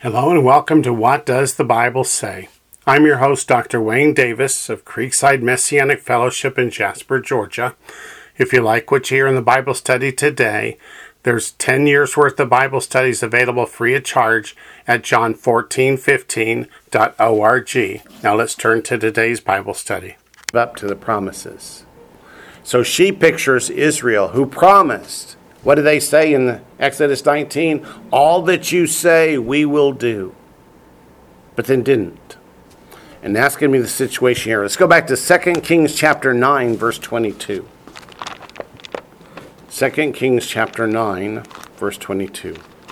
Hello and welcome to What Does the Bible Say? I'm your host, Dr. Wayne Davis of Creekside Messianic Fellowship in Jasper, Georgia. If you like what you hear in the Bible study today, there's 10 years worth of Bible studies available free of charge at john1415.org. Now let's turn to today's Bible study. Up to the promises. So she pictures Israel who promised. What do they say in Exodus 19? All that you say we will do. But then didn't. And that's going to be the situation here. Let's go back to 2 Kings chapter 9, verse 22. 2 Kings chapter 9, verse 22.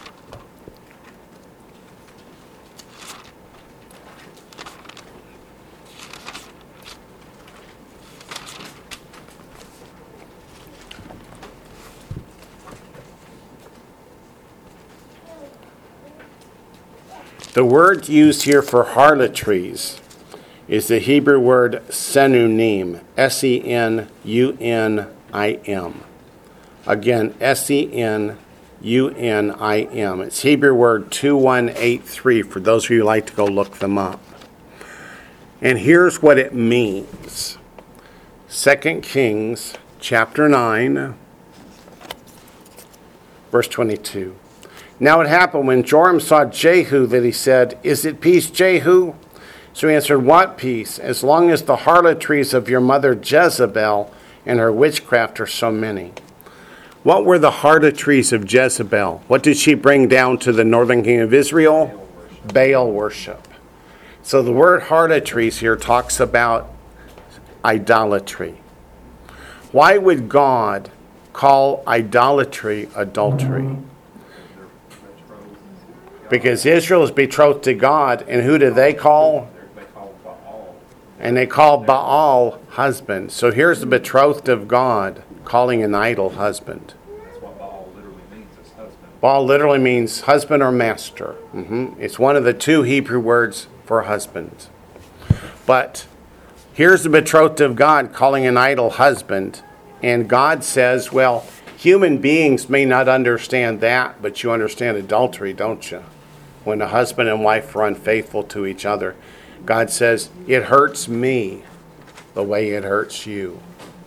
The word used here for harlotries is the Hebrew word senunim, Senunim. Again, Senunim. It's Hebrew word 2183 for those of you who like to go look them up. And here's what it means. 2 Kings chapter 9, verse 22. Now it happened when Joram saw Jehu that he said, "Is it peace, Jehu?" So he answered, "What peace? As long as the harlotries of your mother Jezebel and her witchcraft are so many." What were the harlotries of Jezebel? What did she bring down to the northern kingdom of Israel? Baal worship. So the word harlotries here talks about idolatry. Why would God call idolatry adultery? Because Israel is betrothed to God, and who do they call? They call Baal. And they call Baal husband. So here's the betrothed of God calling an idol husband. That's what Baal literally means, is husband. Baal literally means husband or master. It's one of the two Hebrew words for husband. But here's the betrothed of God calling an idol husband. And God says, well, human beings may not understand that, but you understand adultery, don't you? When a husband and wife are unfaithful to each other, God says, it hurts me the way it hurts you.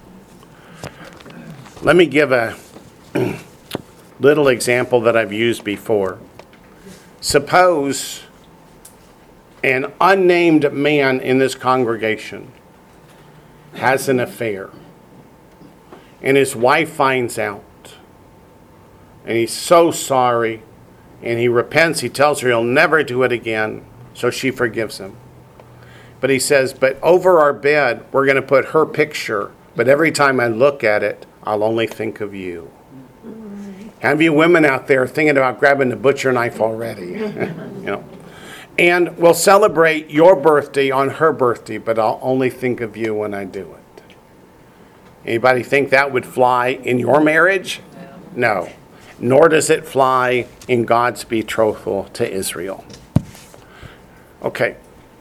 Let me give a little example that I've used before. Suppose an unnamed man in this congregation has an affair, and his wife finds out, and he's so sorry, and he repents. He tells her he'll never do it again, so she forgives him. But he says, but over our bed, we're going to put her picture, but every time I look at it, I'll only think of you. Have you women out there thinking about grabbing the butcher knife already? And we'll celebrate your birthday on her birthday, but I'll only think of you when I do it. Anybody think that would fly in your marriage? No. Nor does it fly in God's betrothal to Israel. Okay.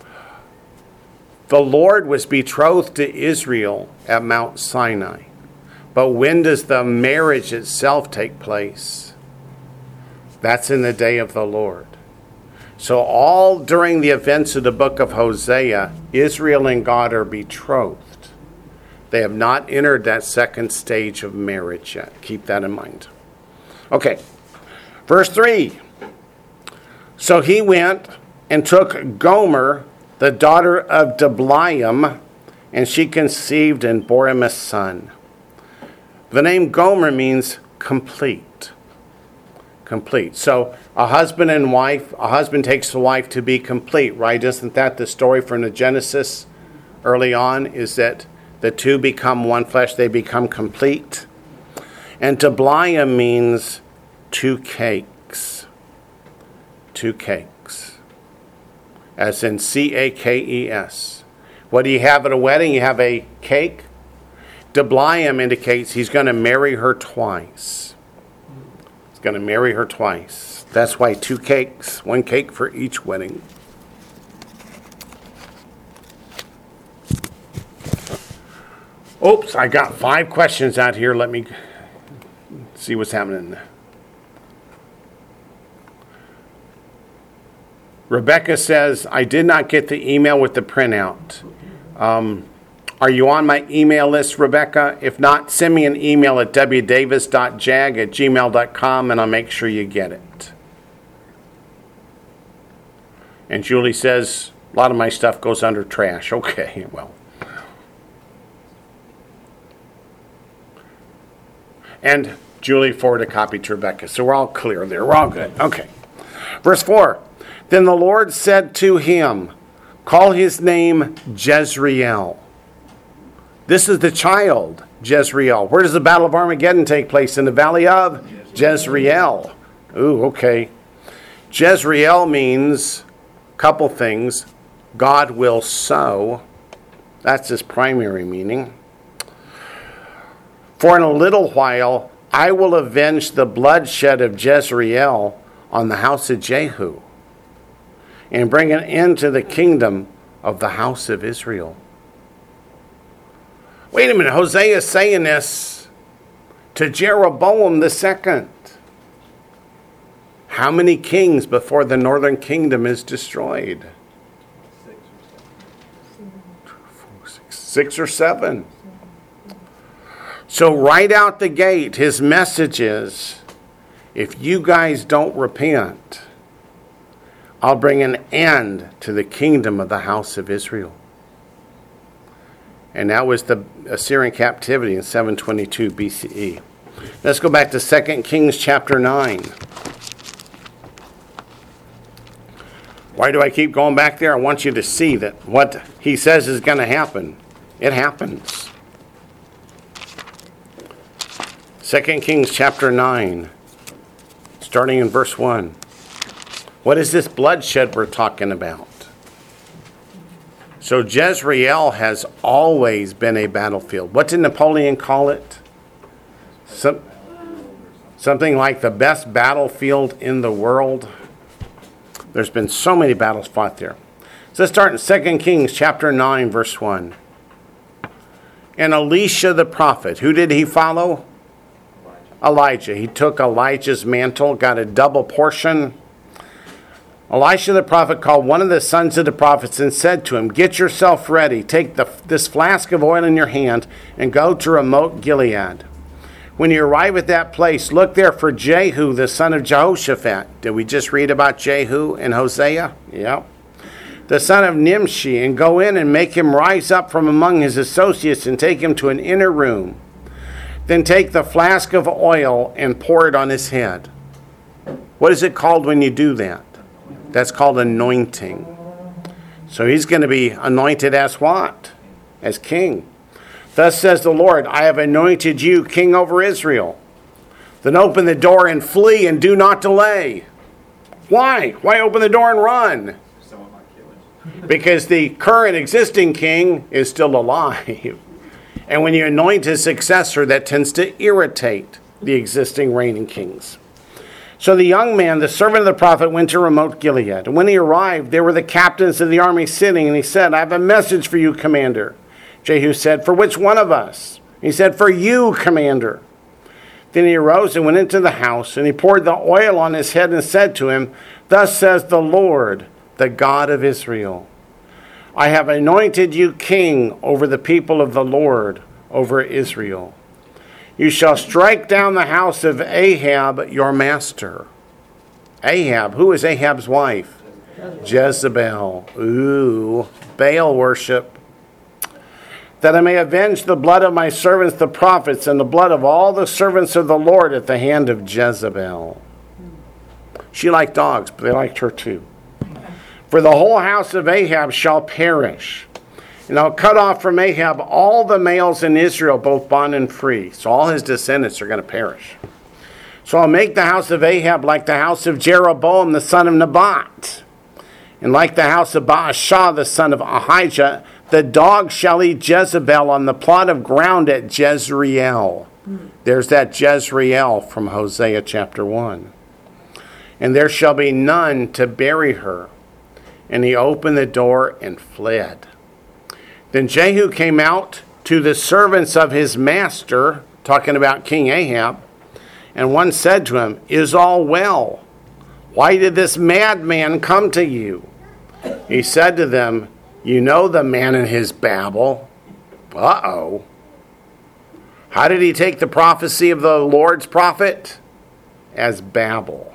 The Lord was betrothed to Israel at Mount Sinai. But when does the marriage itself take place? That's in the day of the Lord. So all during the events of the book of Hosea, Israel and God are betrothed. They have not entered that second stage of marriage yet. Keep that in mind. Okay, verse 3. So he went and took Gomer, the daughter of Diblaim, and she conceived and bore him a son. The name Gomer means complete. Complete. So a husband and wife, a husband takes the wife to be complete, right? Isn't that the story from the Genesis early on, is that the two become one flesh, they become complete? And Diblaim means two cakes. Two cakes. As in C-A-K-E-S. What do you have at a wedding? You have a cake. Diblaim indicates he's going to marry her twice. He's going to marry her twice. That's why two cakes, one cake for each wedding. Oops, I got 5 questions out here. Let me see what's happening. Rebecca says, I did not get the email with the printout. Are you on my email list, Rebecca? If not, send me an email at wdavis.jag@gmail.com and I'll make sure you get it. And Julie says, a lot of my stuff goes under trash. Okay, well. And Julie forwarded a copy to Rebecca. So we're all clear there. We're all good. Okay. Verse 4. Then the Lord said to him, call his name Jezreel. This is the child, Jezreel. Where does the Battle of Armageddon take place? In the valley of Jezreel. Ooh, okay. Jezreel means a couple things. God will sow. That's his primary meaning. For in a little while, I will avenge the bloodshed of Jezreel on the house of Jehu, and bring an end to the kingdom of the house of Israel. Wait a minute, Hosea is saying this to Jeroboam the second. How many kings before the northern kingdom is destroyed? 6 or 7. So right out the gate, his message is, if you guys don't repent, I'll bring an end to the kingdom of the house of Israel. And that was the Assyrian captivity in 722 BCE. Let's go back to 2 Kings chapter 9. Why do I keep going back there? I want you to see that what he says is going to happen. It happens. 2 Kings chapter 9, starting in verse 1. What is this bloodshed we're talking about? So Jezreel has always been a battlefield. What did Napoleon call it? Something like the best battlefield in the world. There's been so many battles fought there. So let's start in 2 Kings chapter 9, verse 1. And Elisha the prophet, who did he follow? Elijah. He took Elijah's mantle, got a double portion. Elisha the prophet called one of the sons of the prophets and said to him, get yourself ready, take this flask of oil in your hand and go to remote Gilead. When you arrive at that place, look there for Jehu, the son of Jehoshaphat. Did we just read about Jehu in Hosea? Yep. The son of Nimshi, and go in and make him rise up from among his associates and take him to an inner room. Then take the flask of oil and pour it on his head. What is it called when you do that? That's called anointing. So he's going to be anointed as what? As king. Thus says the Lord, I have anointed you king over Israel. Then open the door and flee and do not delay. Why? Why open the door and run? Someone might kill him. Because the current existing king is still alive. And when you anoint his successor, that tends to irritate the existing reigning kings. So the young man, the servant of the prophet, went to remote Gilead. And when he arrived, there were the captains of the army sitting, and he said, I have a message for you, commander. Jehu said, for which one of us? He said, for you, commander. Then he arose and went into the house, and he poured the oil on his head and said to him, thus says the Lord, the God of Israel, I have anointed you king over the people of the Lord, over Israel. You shall strike down the house of Ahab, your master. Ahab, who is Ahab's wife? Jezebel. Ooh, Baal worship. That I may avenge the blood of my servants the prophets and the blood of all the servants of the Lord at the hand of Jezebel. She liked dogs, but they liked her too. For the whole house of Ahab shall perish. And I'll cut off from Ahab all the males in Israel, both bond and free. So all his descendants are going to perish. So I'll make the house of Ahab like the house of Jeroboam, the son of Nebat. And like the house of Baasha, the son of Ahijah, the dog shall eat Jezebel on the plot of ground at Jezreel. There's that Jezreel from Hosea chapter 1. And there shall be none to bury her. And he opened the door and fled. Then Jehu came out to the servants of his master, talking about King Ahab, and one said to him, is all well? Why did this madman come to you? He said to them, you know the man and his babble. Uh-oh. How did he take the prophecy of the Lord's prophet? As babble.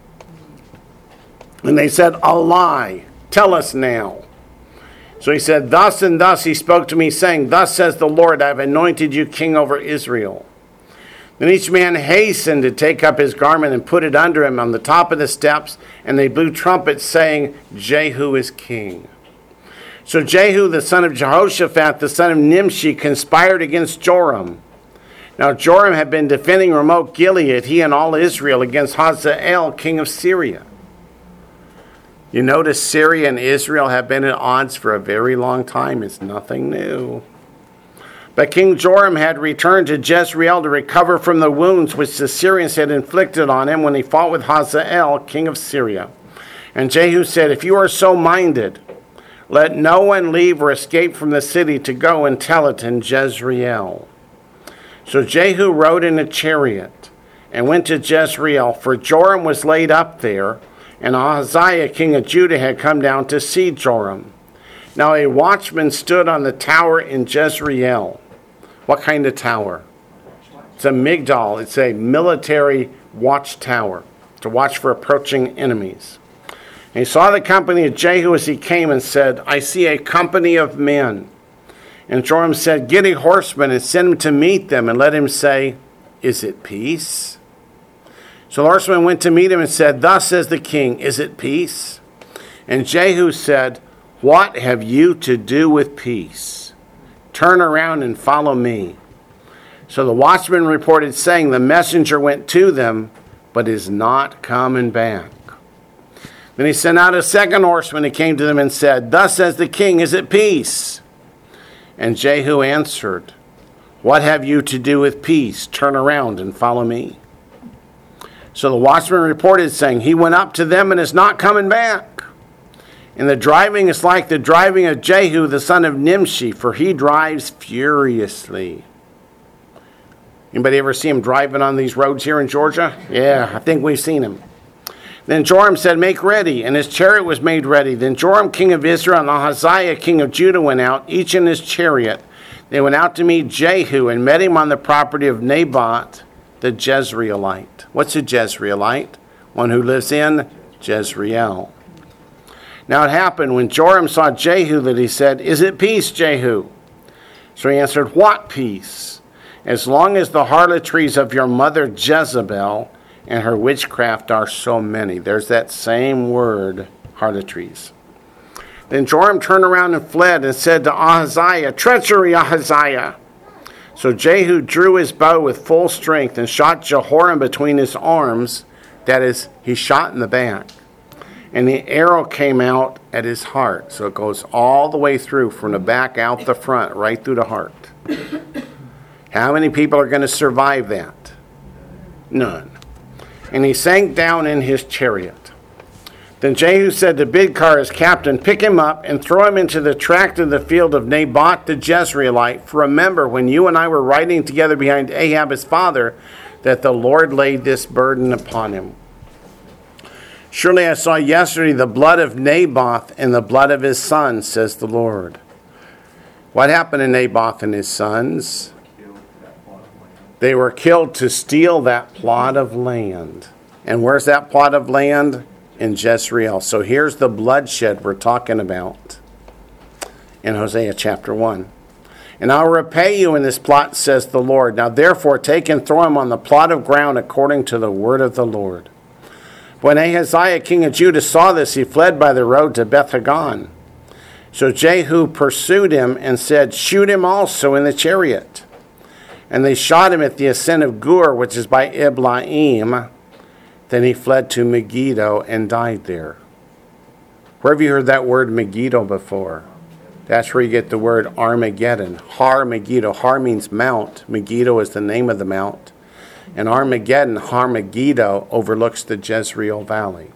And they said, a lie. Tell us now. So he said, thus and thus he spoke to me, saying, thus says the Lord, I have anointed you king over Israel. Then each man hastened to take up his garment and put it under him on the top of the steps, and they blew trumpets, saying, Jehu is king. So Jehu, the son of Jehoshaphat, the son of Nimshi, conspired against Joram. Now Joram had been defending Ramoth Gilead, he and all Israel, against Hazael, king of Syria. You notice Syria and Israel have been at odds for a very long time. It's nothing new. But King Joram had returned to Jezreel to recover from the wounds which the Syrians had inflicted on him when he fought with Hazael, king of Syria. And Jehu said, if you are so minded, let no one leave or escape from the city to go and tell it in Jezreel. So Jehu rode in a chariot and went to Jezreel, for Joram was laid up there, and Ahaziah, king of Judah, had come down to see Joram. Now a watchman stood on the tower in Jezreel. What kind of tower? It's a migdal. It's a military watchtower to watch for approaching enemies. And he saw the company of Jehu as he came and said, I see a company of men. And Joram said, get a horseman and send him to meet them, and let him say, is it peace? So the horseman went to meet him and said, thus says the king, is it peace? And Jehu said, what have you to do with peace? Turn around and follow me. So the watchman reported, saying, the messenger went to them, but is not coming back. Then he sent out a second horseman and came to them and said, thus says the king, is it peace? And Jehu answered, what have you to do with peace? Turn around and follow me. So the watchman reported, saying, he went up to them and is not coming back. And the driving is like the driving of Jehu, the son of Nimshi, for he drives furiously. Anybody ever see him driving on these roads here in Georgia? Yeah, I think we've seen him. Then Joram said, make ready, and his chariot was made ready. Then Joram, king of Israel, and Ahaziah, king of Judah, went out, each in his chariot. They went out to meet Jehu and met him on the property of Naboth, the Jezreelite. What's a Jezreelite? One who lives in Jezreel. Now it happened when Joram saw Jehu that he said, is it peace, Jehu? So he answered, what peace? As long as the harlotries of your mother Jezebel and her witchcraft are so many. There's that same word, harlotries. Then Joram turned around and fled and said to Ahaziah, treachery, Ahaziah. So Jehu drew his bow with full strength and shot Jehoram between his arms. That is, he shot in the back. And the arrow came out at his heart. So it goes all the way through, from the back out the front, right through the heart. How many people are going to survive that? None. And he sank down in his chariot. Then Jehu said to Bidkar, his captain, pick him up and throw him into the tract of the field of Naboth the Jezreelite. For remember, when you and I were riding together behind Ahab his father, that the Lord laid this burden upon him. Surely I saw yesterday the blood of Naboth and the blood of his sons, says the Lord. What happened to Naboth and his sons? They were killed to steal that plot of land. And where's that plot of land? In Jezreel. So here's the bloodshed we're talking about in Hosea chapter 1. And I'll repay you in this plot, says the Lord. Now therefore take and throw him on the plot of ground according to the word of the Lord. When Ahaziah king of Judah saw this, he fled by the road to Beth-Hagan. So Jehu pursued him and said, shoot him also in the chariot. And they shot him at the ascent of Gur, which is by Iblaim. Then he fled to Megiddo and died there. Where have you heard that word Megiddo before? That's where you get the word Armageddon. Har Megiddo. Har means mount. Megiddo is the name of the mount. And Armageddon, Har Megiddo, overlooks the Jezreel Valley.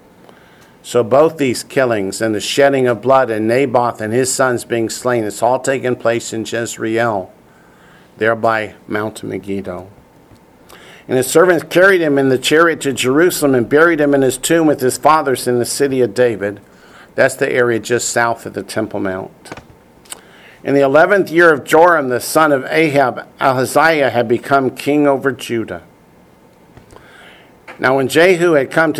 So both these killings and the shedding of blood and Naboth and his sons being slain, it's all taken place in Jezreel, there by Mount Megiddo. And his servants carried him in the chariot to Jerusalem and buried him in his tomb with his fathers in the city of David. That's the area just south of the Temple Mount. In the 11th year of Joram, the son of Ahab, Ahaziah had become king over Judah. Now when Jehu had come to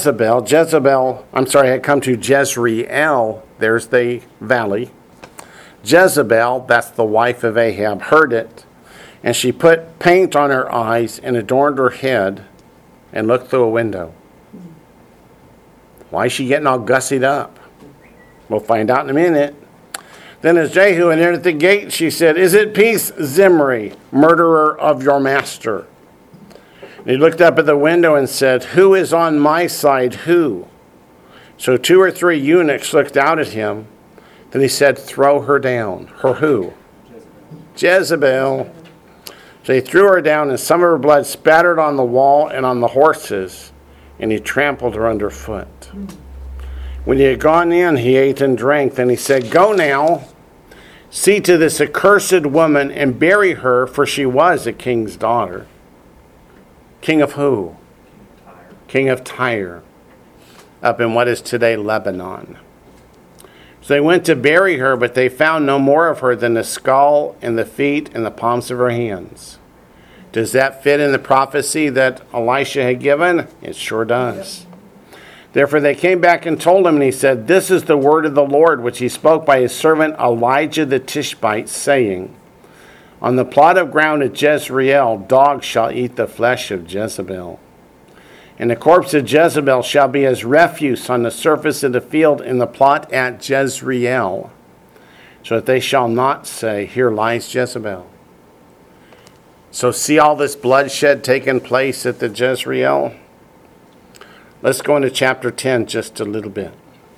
had come to Jezreel, there's the valley. Jezebel, that's the wife of Ahab, heard it. And she put paint on her eyes and adorned her head and looked through a window. Why is she getting all gussied up? We'll find out in a minute. Then as Jehu entered the gate, she said, "Is it peace, Zimri, murderer of your master?" And he looked up at the window and said, "Who is on my side, who?" So 2 or 3 eunuchs looked out at him. Then he said, "Throw her down." Her who? Jezebel. So he threw her down, and some of her blood spattered on the wall and on the horses, and he trampled her underfoot. When he had gone in, he ate and drank. Then he said, "Go now, see to this accursed woman and bury her, for she was a king's daughter." King of who? King of Tyre, up in what is today Lebanon. So they went to bury her, but they found no more of her than the skull and the feet and the palms of her hands. Does that fit in the prophecy that Elisha had given? It sure does. Therefore they came back and told him, and he said, "This is the word of the Lord, which he spoke by his servant Elijah the Tishbite, saying, on the plot of ground at Jezreel, dogs shall eat the flesh of Jezebel. And the corpse of Jezebel shall be as refuse on the surface of the field in the plot at Jezreel, so that they shall not say, here lies Jezebel." So see all this bloodshed taking place at the Jezreel? Let's go into chapter 10 just a little bit.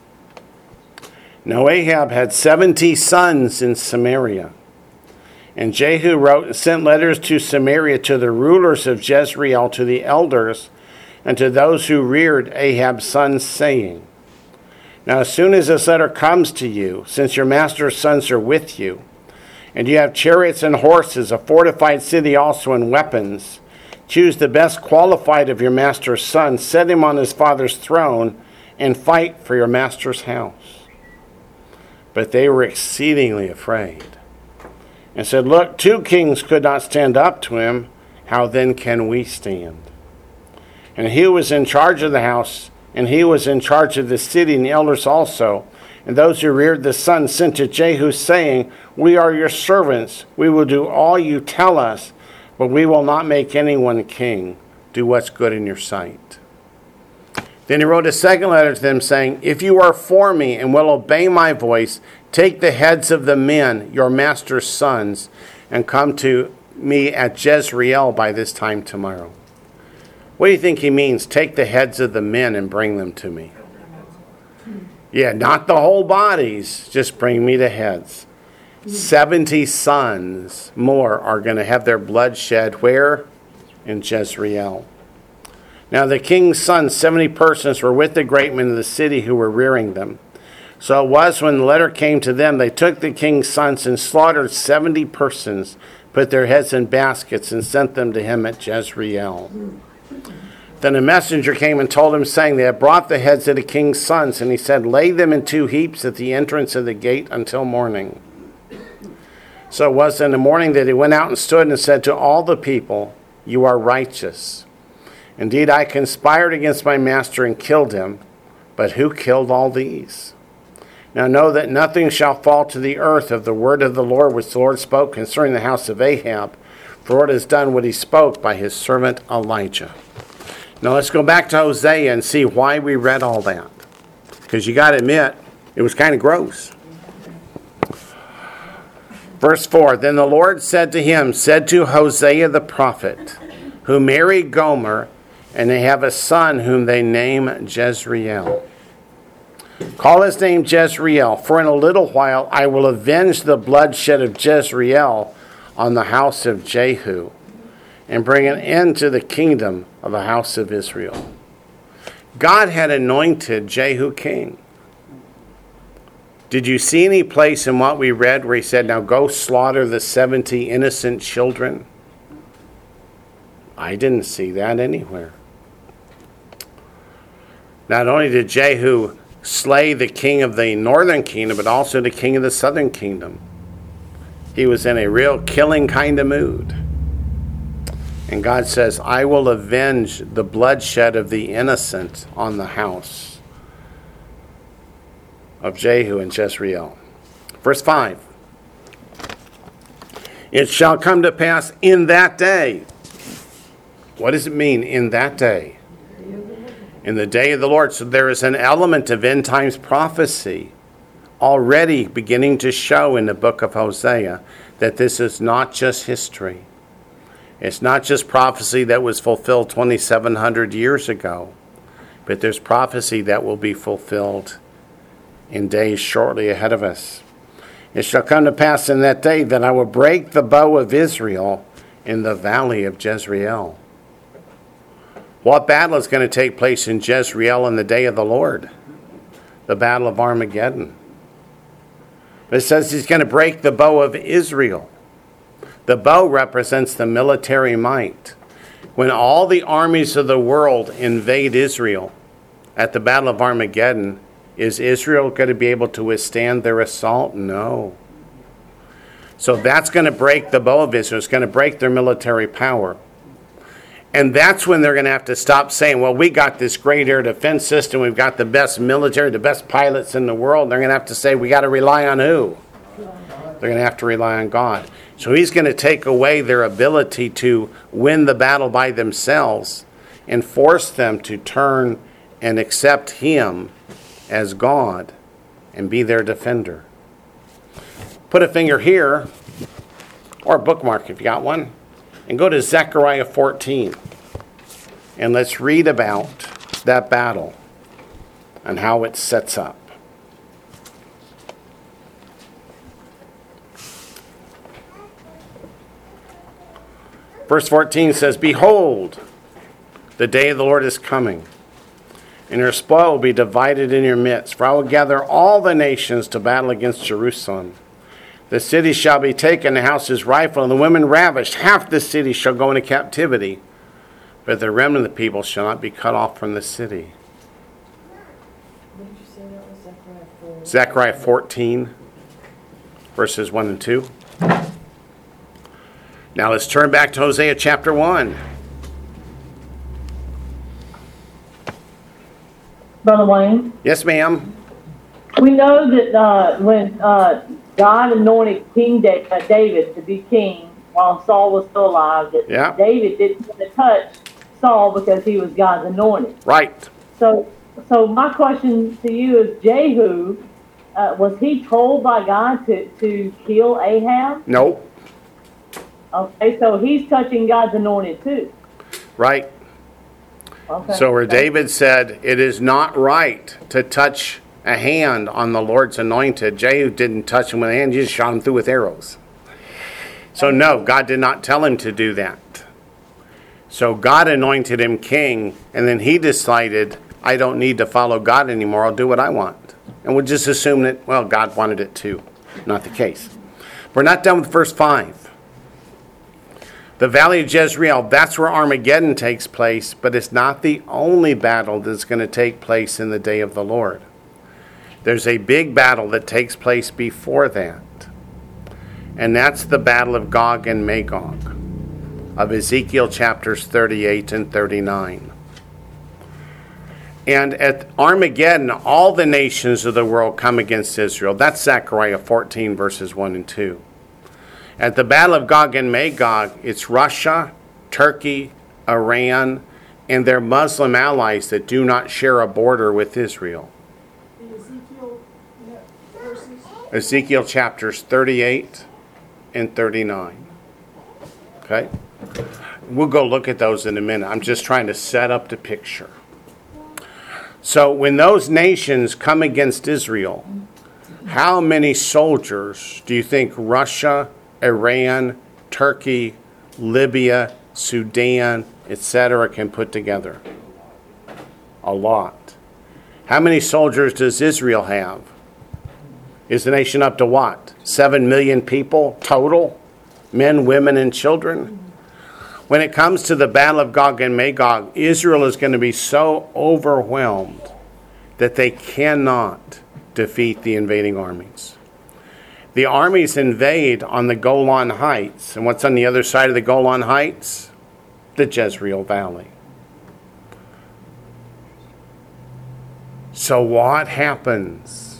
Now Ahab had 70 sons in Samaria. And Jehu wrote and sent letters to Samaria to the rulers of Jezreel, to the elders, and to those who reared Ahab's sons, saying, "Now as soon as this letter comes to you, since your master's sons are with you, and you have chariots and horses, a fortified city also, and weapons, choose the best qualified of your master's sons, set him on his father's throne, and fight for your master's house." But they were exceedingly afraid, and said, "Look, 2 kings could not stand up to him. How then can we stand?" And he who was in charge of the house, and he who was in charge of the city, and the elders also, and those who reared the sons, sent to Jehu, saying, "We are your servants. We will do all you tell us, but we will not make anyone king. Do what's good in your sight." Then he wrote a second letter to them, saying, "If you are for me and will obey my voice, take the heads of the men, your master's sons, and come to me at Jezreel by this time tomorrow." What do you think he means? Take the heads of the men and bring them to me. Yeah, not the whole bodies. Just bring me the heads. 70 sons more are going to have their blood shed where? In Jezreel. Now the king's sons, 70 persons, were with the great men of the city who were rearing them. So it was when the letter came to them, they took the king's sons and slaughtered 70 persons, put their heads in baskets, and sent them to him at Jezreel. Then a messenger came and told him, saying, they had brought the heads of the king's sons, and he said, lay them in 2 heaps at the entrance of the gate until morning. So it was in the morning that he went out and stood and said to all the people, you are righteous. Indeed, I conspired against my master and killed him, but who killed all these? Now know that nothing shall fall to the earth of the word of the Lord which the Lord spoke concerning the house of Ahab, for the Lord has done what he spoke by his servant Elijah. Now let's go back to Hosea and see why we read all that. Because you got to admit, it was kind of gross. Verse 4, then the Lord said to Hosea the prophet, who married Gomer, and they have a son whom they name Jezreel. Call his name Jezreel, for in a little while I will avenge the bloodshed of Jezreel on the house of Jehu, and bring an end to the kingdom of the house of Israel. God had anointed Jehu king. Did you see any place in what we read where he said, now go slaughter the 70 innocent children? I didn't see that anywhere. Not only did Jehu slay the king of the northern kingdom, but also the king of the southern kingdom. He was in a real killing kind of mood. And God says, I will avenge the bloodshed of the innocent on the house of Jehu and Jezreel. Verse 5. It shall come to pass in that day. What does it mean, in that day? In the day of the Lord. So there is an element of end times prophecy already beginning to show in the book of Hosea that this is not just history. It's not just prophecy that was fulfilled 2,700 years ago, but there's prophecy that will be fulfilled in days shortly ahead of us. It shall come to pass in that day that I will break the bow of Israel in the valley of Jezreel. What battle is going to take place in Jezreel in the day of the Lord? The battle of Armageddon. It says he's going to break the bow of Israel. The bow represents the military might. When all the armies of the world invade Israel at the battle of Armageddon, is Israel going to be able to withstand their assault? No. So that's going to break the bow of Israel. It's going to break their military power. And that's when they're going to have to stop saying, well, we got this great air defense system. We've got the best military, the best pilots in the world. They're going to have to say, we got to rely on who? They're going to have to rely on God. So he's going to take away their ability to win the battle by themselves and force them to turn and accept him as God and be their defender. Put a finger here, or a bookmark if you got one, and go to Zechariah 14. And let's read about that battle and how it sets up. Verse 14 says, behold, the day of the Lord is coming, and your spoil will be divided in your midst. For I will gather all the nations to battle against Jerusalem. The city shall be taken, the houses rifled, and the women ravished. Half the city shall go into captivity, but the remnant of the people shall not be cut off from the city. What did you say that was? Zechariah 4? Zechariah 14, verses 1 and 2. Now let's turn back to Hosea chapter 1. Brother Wayne, Yes, ma'am. we know that when God anointed King David to be king while Saul was still alive, that Yeah. David didn't want to touch Saul because he was God's anointed. Right. So my question to you is, Jehu, was he told by God to kill Ahab? Nope. Okay, so he's touching God's anointed too. Right. Okay. So where David said, it is not right to touch a hand on the Lord's anointed, Jehu didn't touch him with a hand, he just shot him through with arrows. So no, God did not tell him to do that. So God anointed him king, and then he decided, I don't need to follow God anymore, I'll do what I want. And we'll just assume that, well, God wanted it too. Not the case. We're not done with verse 5. The valley of Jezreel, that's where Armageddon takes place, but it's not the only battle that's going to take place in the day of the Lord. There's a big battle that takes place before that. And that's the battle of Gog and Magog of Ezekiel chapters 38 and 39. And at Armageddon, all the nations of the world come against Israel. That's Zechariah 14 verses 1 and 2. At the battle of Gog and Magog, it's Russia, Turkey, Iran, and their Muslim allies that do not share a border with Israel. Ezekiel verses? Ezekiel chapters 38 and 39. Okay? We'll go look at those in a minute. I'm just trying to set up the picture. So when those nations come against Israel, how many soldiers do you think Russia, Iran, Turkey, Libya, Sudan, etc. can put together? A lot. How many soldiers does Israel have? Is the nation up to what? 7 million people total? Men, women, and children? when it comes to the battle of Gog and Magog, Israel is going to be so overwhelmed that they cannot defeat the invading armies. The armies invade on the Golan Heights. And what's on the other side of the Golan Heights? The Jezreel Valley. So what happens?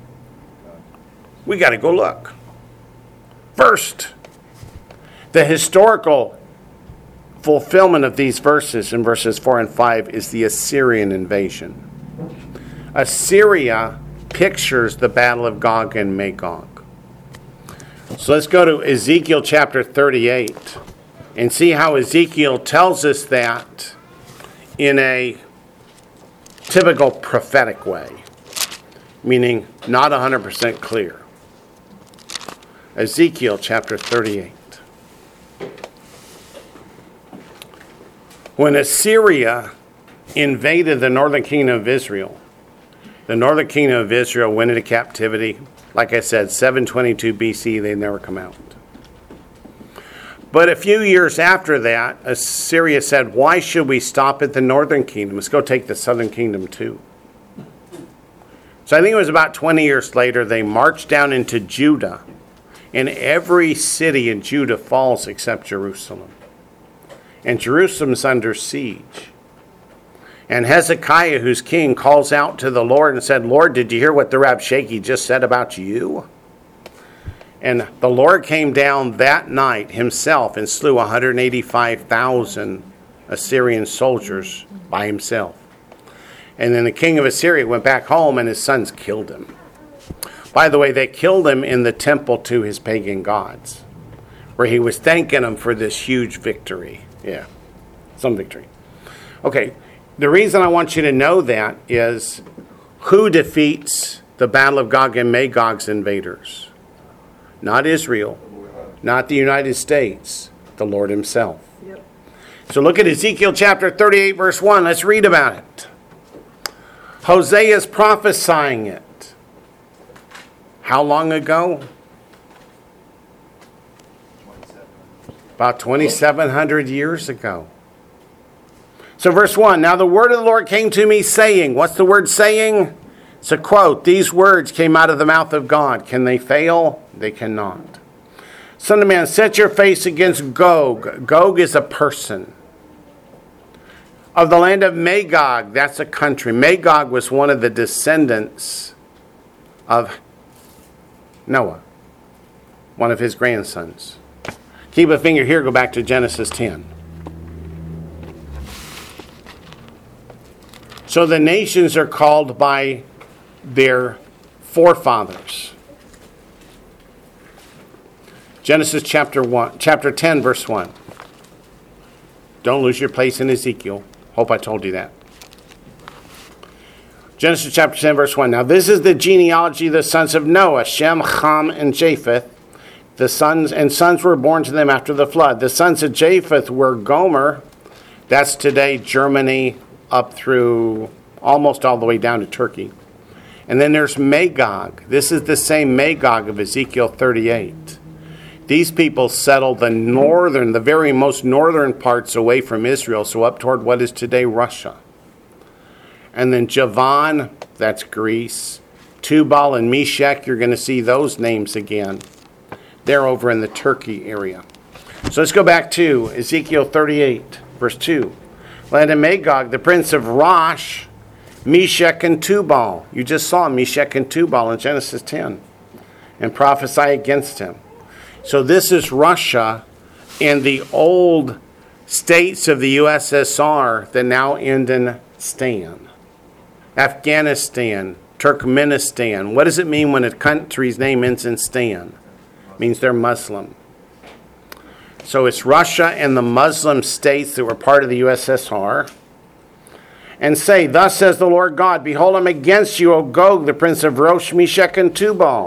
We got to go look. First, the historical fulfillment of these verses in verses 4 and 5 is the Assyrian invasion. Assyria pictures the battle of Gog and Magog. So let's go to Ezekiel chapter 38 and see how Ezekiel tells us that in a typical prophetic way, meaning not 100% clear. Ezekiel chapter 38. When Assyria invaded the northern kingdom of Israel, the northern kingdom of Israel went into captivity. Like I said, 722 BC, they never come out. But a few years after that, Assyria said, why should we stop at the northern kingdom? Let's go take the southern kingdom too. So I think it was about 20 years later, they marched down into Judah. And every city in Judah falls except Jerusalem. And Jerusalem's under siege. And Hezekiah, who's king, calls out to the Lord and said, Lord, did you hear what the Rabshakeh just said about you? And the Lord came down that night himself and slew 185,000 Assyrian soldiers by himself. And then the king of Assyria went back home and his sons killed him. By the way, they killed him in the temple to his pagan gods, where he was thanking them for this huge victory. Yeah, some victory. Okay. The reason I want you to know that is who defeats the battle of Gog and Magog's invaders? Not Israel, not the United States, the Lord himself. Yep. So look at Ezekiel chapter 38, verse 1. Let's read about it. Hosea is prophesying it. How long ago? 27. About 2,700 years ago. So verse 1, now the word of the Lord came to me saying, what's the word saying? It's a quote, these words came out of the mouth of God. Can they fail? They cannot. Son of man, set your face against Gog. Gog is a person. Of the land of Magog, that's a country. Magog was one of the descendants of Noah, one of his grandsons. Keep a finger here, go back to Genesis 10. So the nations are called by their forefathers. Genesis chapter 10, verse 1. Don't lose your place in Ezekiel. Hope I told you that. Genesis chapter 10, verse 1. Now this is the genealogy of the sons of Noah, Shem, Ham, and Japheth. The sons were born to them after the flood. The sons of Japheth were Gomer. That's today Germany, up through almost all the way down to Turkey. And then there's Magog. This is the same Magog of Ezekiel 38. These people settled the very most northern parts away from Israel, so up toward what is today Russia. And then Javan, that's Greece. Tubal and Meshech, you're going to see those names again. They're over in the Turkey area. So let's go back to Ezekiel 38, verse 2. Land of Magog, the prince of Rosh, Meshech and Tubal. You just saw Meshech and Tubal in Genesis 10. And prophesy against him. So this is Russia and the old states of the USSR that now end in Stan. Afghanistan, Turkmenistan. What does it mean when a country's name ends in Stan? It means they're Muslim. So it's Russia and the Muslim states that were part of the USSR. And say, thus says the Lord God, behold, I'm against you, O Gog, the prince of Rosh, Meshech, and Tubal.